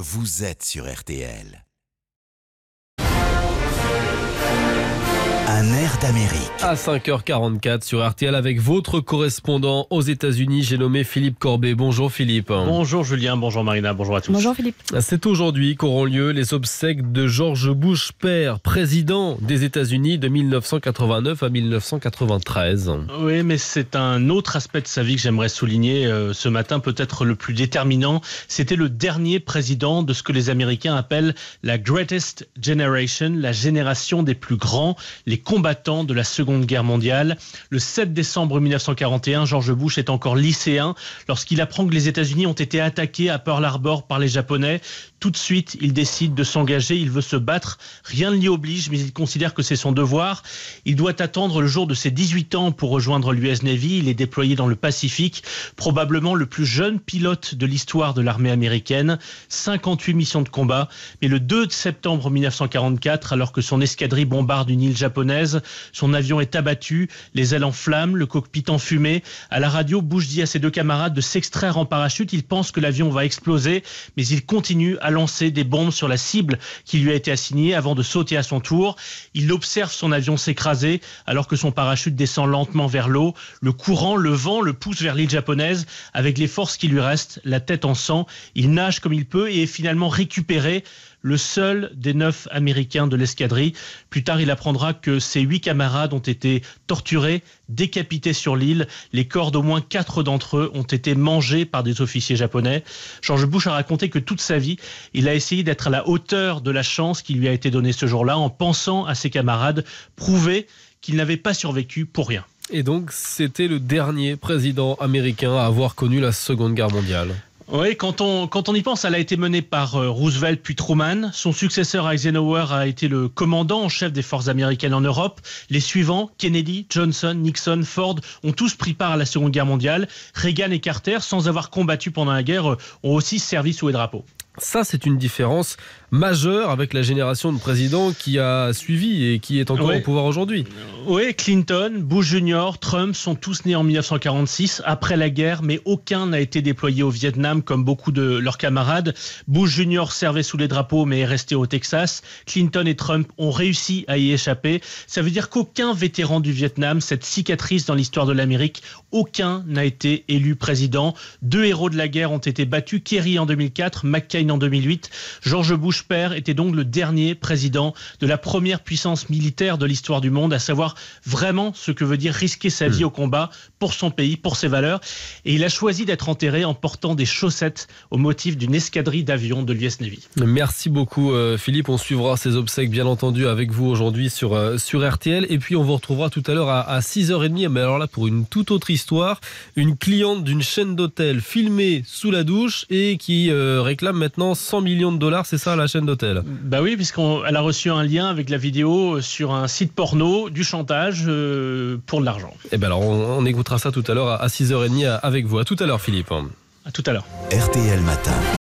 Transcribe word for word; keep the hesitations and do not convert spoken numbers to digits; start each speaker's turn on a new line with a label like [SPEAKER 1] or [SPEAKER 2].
[SPEAKER 1] vous êtes sur R T L. Un air d'Amérique.
[SPEAKER 2] À cinq heures quarante-quatre sur R T L avec votre correspondant aux États-Unis, j'ai nommé Philippe Corbet. Bonjour Philippe.
[SPEAKER 3] Bonjour Julien, bonjour Marina, bonjour à tous.
[SPEAKER 4] Bonjour Philippe.
[SPEAKER 2] C'est aujourd'hui qu'auront lieu les obsèques de George Bush père, président des États-Unis de mille neuf cent quatre-vingt-neuf à mille neuf cent quatre-vingt-treize.
[SPEAKER 3] Oui, mais c'est un autre aspect de sa vie que j'aimerais souligner euh, ce matin, peut-être le plus déterminant. C'était le dernier président de ce que les Américains appellent la Greatest Generation, la génération des plus grands, les combattants de la Seconde Guerre mondiale. Le sept décembre mille neuf cent quarante et un, George Bush est encore lycéen lorsqu'il apprend que les États-Unis ont été attaqués à Pearl Harbor par les Japonais. Tout de suite, il décide de s'engager, il veut se battre. Rien ne l'y oblige, mais il considère que c'est son devoir. Il doit attendre le jour de ses dix-huit ans pour rejoindre l'U S Navy. Il est déployé dans le Pacifique, probablement le plus jeune pilote de l'histoire de l'armée américaine. cinquante-huit missions de combat. Mais le deux septembre mille neuf cent quarante-quatre, alors que son escadrille bombarde une île japonaise, son avion est abattu, les ailes en flammes, le cockpit en fumée. À la radio, Bush dit à ses deux camarades de s'extraire en parachute. Il pense que l'avion va exploser, mais il continue à lancer des bombes sur la cible qui lui a été assignée avant de sauter à son tour. Il observe son avion s'écraser alors que son parachute descend lentement vers l'eau. Le courant, le vent le pousse vers l'île japonaise. Avec les forces qui lui restent, la tête en sang, il nage comme il peut et est finalement récupéré, le seul des neuf Américains de l'escadrille. Plus tard, il apprendra que ses huit camarades ont été torturés, décapités sur l'île. Les corps d'au moins quatre d'entre eux ont été mangés par des officiers japonais. George Bush a raconté que toute sa vie, il a essayé d'être à la hauteur de la chance qui lui a été donnée ce jour-là, en pensant à ses camarades, prouver qu'il n'avait pas survécu pour rien.
[SPEAKER 2] Et donc, c'était le dernier président américain à avoir connu la Seconde Guerre mondiale.
[SPEAKER 3] Oui, quand on, quand on y pense, elle a été menée par euh, Roosevelt puis Truman. Son successeur Eisenhower a été le commandant en chef des forces américaines en Europe. Les suivants, Kennedy, Johnson, Nixon, Ford, ont tous pris part à la Seconde Guerre mondiale. Reagan et Carter, sans avoir combattu pendant la guerre, euh, ont aussi servi sous les drapeaux.
[SPEAKER 2] Ça, c'est une différence majeure avec la génération de présidents qui a suivi et qui est encore
[SPEAKER 3] oui.
[SPEAKER 2] au pouvoir aujourd'hui.
[SPEAKER 3] Oui, Clinton, Bush junior, Trump sont tous nés en mille neuf cent quarante-six, après la guerre, mais aucun n'a été déployé au Vietnam comme beaucoup de leurs camarades. Bush junior servait sous les drapeaux mais est resté au Texas. Clinton et Trump ont réussi à y échapper. Ça veut dire qu'aucun vétéran du Vietnam, cette cicatrice dans l'histoire de l'Amérique, aucun n'a été élu président. Deux héros de la guerre ont été battus, Kerry en deux mille quatre, McCain en deux mille huit. George Bush père était donc le dernier président de la première puissance militaire de l'histoire du monde, à savoir vraiment ce que veut dire risquer sa vie au combat pour son pays, pour ses valeurs. Et il a choisi d'être enterré en portant des chaussettes au motif d'une escadrille d'avions de l'U S Navy.
[SPEAKER 2] Merci beaucoup Philippe, on suivra ces obsèques bien entendu avec vous aujourd'hui sur, sur R T L, et puis on vous retrouvera tout à l'heure à, à six heures trente, mais alors là pour une toute autre histoire, une cliente d'une chaîne d'hôtel filmée sous la douche et qui euh, réclame maintenant cent millions de dollars, c'est ça la chaîne d'hôtel?
[SPEAKER 3] Bah oui, puisqu'elle a reçu un lien avec la vidéo sur un site porno, du chantage euh, pour de l'argent.
[SPEAKER 2] Et ben alors on, on écoutera ça tout à l'heure à six heures trente avec vous. À tout à l'heure Philippe.
[SPEAKER 3] À tout à l'heure.
[SPEAKER 1] R T L Matin.